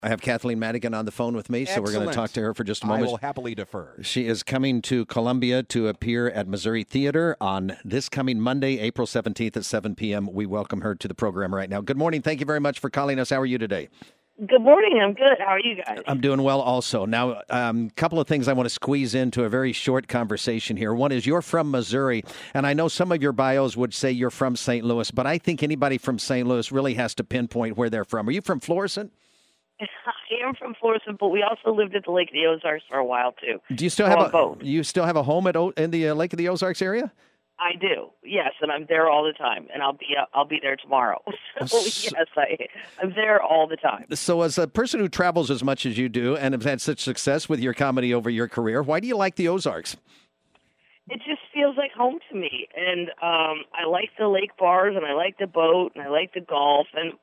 I have Kathleen Madigan on the phone with me, so we're going to talk to her for just a moment. I will happily defer. She is coming to Columbia to appear at Missouri Theater on this coming Monday, April 17th at 7 p.m. We welcome her to the program right now. Good morning. Thank you very much for calling us. How are you today? Good morning. I'm good. How are you guys? I'm doing well also. Now, a couple of things I want to squeeze into a very short conversation here. One is you're from Missouri, and I know some of your bios would say you're from St. Louis, but I think anybody from St. Louis really has to pinpoint where they're from. Are you from Florissant? I am from Florissant, but we also lived at the Lake of the Ozarks for a while, too. Do you still have a home in the Lake of the Ozarks area? I do, yes, and I'm there all the time, and I'll be there tomorrow. So yes, I'm there all the time. So as a person who travels as much as you do and have had such success with your comedy over your career, why do you like the Ozarks? It just feels like home to me, and I like the lake bars, and I like the boat, and I like the golf, and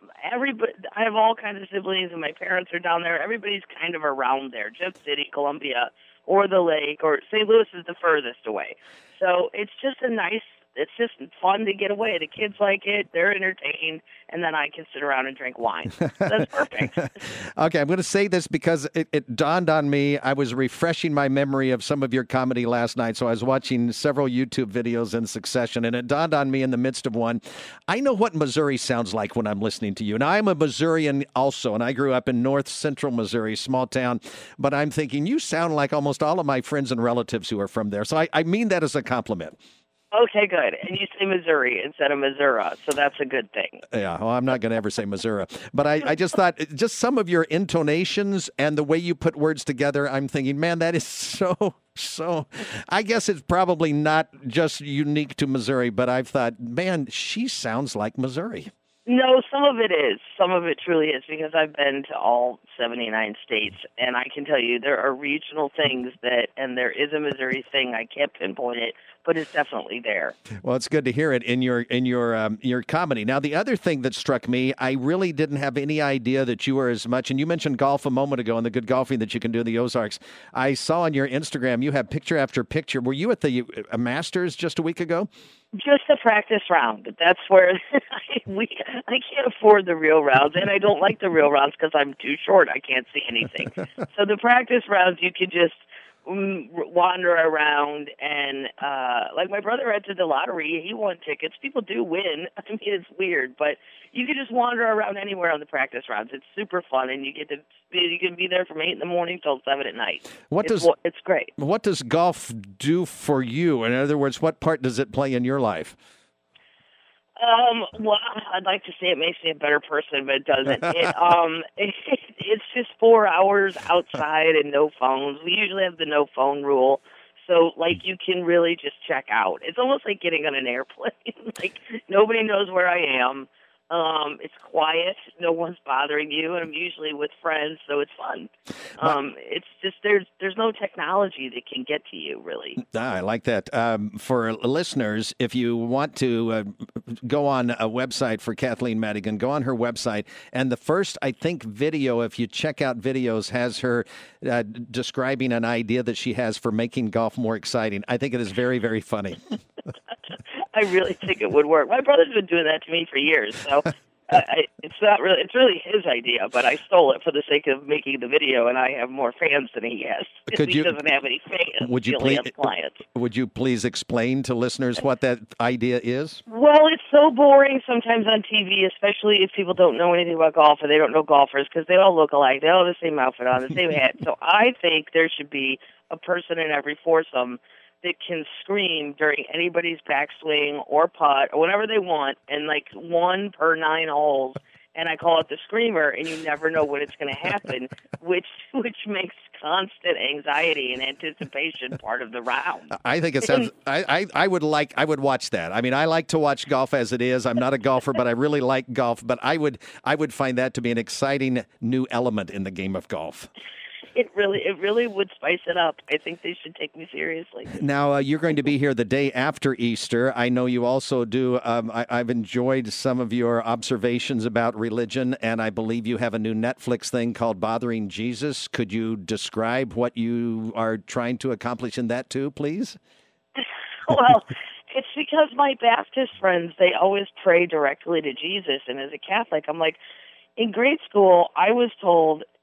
I have all kinds of siblings, and my parents are down there. Everybody's kind of around there, Jeff City, Columbia, or the lake, or St. Louis is the furthest away. So it's just it's just fun to get away. The kids like it, they're entertained, and then I can sit around and drink wine. That's perfect. Okay, I'm going to say this because it dawned on me. I was refreshing my memory of some of your comedy last night, so I was watching several YouTube videos in succession, and it dawned on me in the midst of one. I know what Missouri sounds like when I'm listening to you. Now, I'm a Missourian also, and I grew up in north central Missouri, small town, but I'm thinking you sound like almost all of my friends and relatives who are from there, so I mean that as a compliment. Okay, good. And you say Missouri instead of Missouri, so that's a good thing. Yeah, well, I'm not going to ever say Missouri. But I just thought, just some of your intonations and the way you put words together, I'm thinking, man, that is so, I guess it's probably not just unique to Missouri, but I've thought, man, she sounds like Missouri. No, some of it is. Some of it truly is, because I've been to all 79 states, and I can tell you there are regional things and there is a Missouri thing. I can't pinpoint it, but it's definitely there. Well, it's good to hear it in your comedy. Now, the other thing that struck me, I really didn't have any idea that you were as much, and you mentioned golf a moment ago and the good golfing that you can do in the Ozarks. I saw on your Instagram you have picture after picture. Were you at the Masters just a week ago? Just a practice round. That's where I can't afford the real rounds, and I don't like the real rounds because I'm too short. I can't see anything. So the practice rounds, you could just wander around, and like my brother entered the lottery. He won tickets. People do win. I mean, it's weird, but you can just wander around anywhere on the practice rounds. It's super fun, and you can be there from 8 in the morning till 7 at night. It's great. What does golf do for you? In other words, what part does it play in your life? Well, I'd like to say it makes me a better person, but it doesn't. It's just 4 hours outside and no phones. We usually have the no phone rule. So, like, you can really just check out. It's almost like getting on an airplane. Like, nobody knows where I am. It's quiet. No one's bothering you, and I'm usually with friends, so it's fun. It's just there's no technology that can get to you, really. I like that. For listeners, if you want to go on a website for Kathleen Madigan, go on her website, and the first, I think, video, if you check out videos, has her describing an idea that she has for making golf more exciting. I think it is very, very funny. I really think it would work. My brother's been doing that to me for years, so it's really his idea, but I stole it for the sake of making the video, and I have more fans than he has. He doesn't have any fans. Would you please explain to listeners what that idea is? Well, it's so boring sometimes on TV, especially if people don't know anything about golf or they don't know golfers, because they all look alike. They all have the same outfit on, the same hat. So I think there should be a person in every foursome that can scream during anybody's backswing or putt or whatever they want, and like 1 per 9 holes, and I call it the screamer, and you never know when it's going to happen, which makes constant anxiety and anticipation part of the round. I think it sounds. I would watch that. I mean, I like to watch golf as it is. I'm not a golfer, but I really like golf. But I would find that to be an exciting new element in the game of golf. It really would spice it up. I think they should take me seriously. Now, you're going to be here the day after Easter. I know you also do. I've enjoyed some of your observations about religion, and I believe you have a new Netflix thing called Bothering Jesus. Could you describe what you are trying to accomplish in that too, please? Well, it's because my Baptist friends, they always pray directly to Jesus, and as a Catholic, I'm like, in grade school, I was told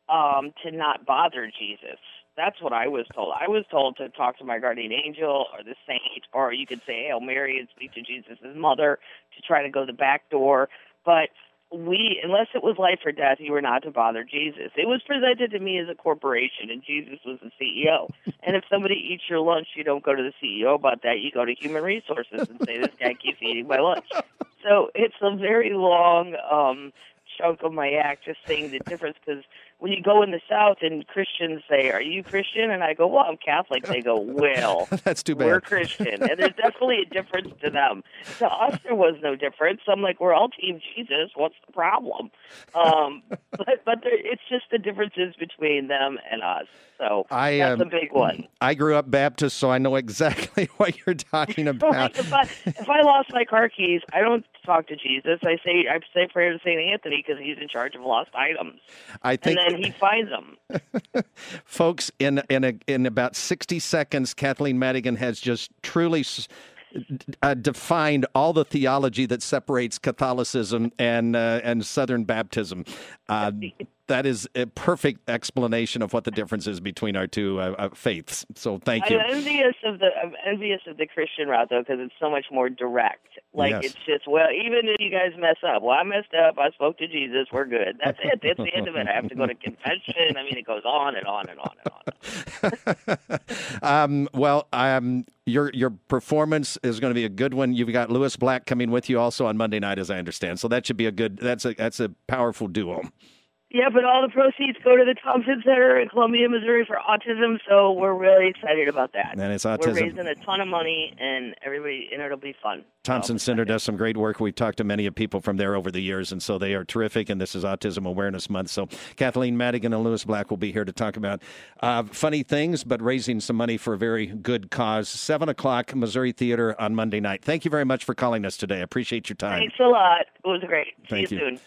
to not bother Jesus. That's what I was told. I was told to talk to my guardian angel or the saint, or you could say Hail Mary and speak to Jesus' mother to try to go the back door. But unless it was life or death, you were not to bother Jesus. It was presented to me as a corporation, and Jesus was the CEO. And if somebody eats your lunch, you don't go to the CEO about that. You go to Human Resources and say, this guy keeps eating my lunch. So it's a very long chunk of my act just saying the difference, because when you go in the South and Christians say, are you Christian? And I go, well, I'm Catholic. They go, well, that's too bad. We're Christian. And there's definitely a difference to them. To us, there was no difference. I'm like, we're all Team Jesus. What's the problem? It's just the differences between them and us. So that's a big one. I grew up Baptist, so I know exactly what you're talking about. If I lost my car keys, I don't talk to Jesus. I say prayer to St. Anthony because he's in charge of lost items. And then he finds them. Folks, in about 60 seconds, Kathleen Madigan has just truly defined all the theology that separates Catholicism and Southern Baptism. That is a perfect explanation of what the difference is between our two faiths. So thank you. I'm envious of the Christian route, though, because it's so much more direct. It's just, well, even if you guys mess up, well, I messed up. I spoke to Jesus. We're good. That's it. That's the end of it. I have to go to confession. I mean, it goes on and on and on and on. Your performance is going to be a good one. You've got Lewis Black coming with you also on Monday night, as I understand. So that should be that's a powerful duo. Yeah, but all the proceeds go to the Thompson Center in Columbia, Missouri for autism, so we're really excited about that. And it's autism. We're raising a ton of money, and it'll be fun. Thompson Center does some great work. We've talked to many people from there over the years, and so they are terrific, and this is Autism Awareness Month. So Kathleen Madigan and Lewis Black will be here to talk about funny things, but raising some money for a very good cause. 7 o'clock, Missouri Theater on Monday night. Thank you very much for calling us today. I appreciate your time. Thanks a lot. It was great. See you soon.